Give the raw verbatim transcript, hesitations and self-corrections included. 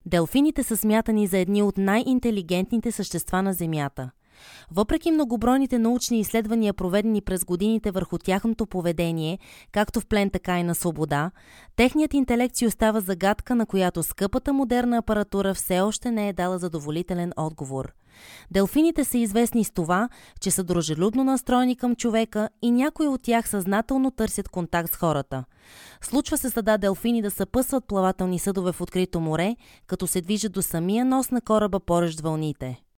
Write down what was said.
Делфините са смятани за едни от най-интелигентните същества на Земята. Въпреки многобройните научни изследвания, проведени през годините върху тяхното поведение, както в плен, така и на свобода, техният интелект си остава загадка, на която скъпата модерна апаратура все още не е дала задоволителен отговор. Делфините са известни с това, че са дружелюбно настроени към човека и някои от тях съзнателно търсят контакт с хората. Случва се стада делфини да съпътстват плавателни съдове в открито море, като се движат до самия нос на кораба порещ вълните.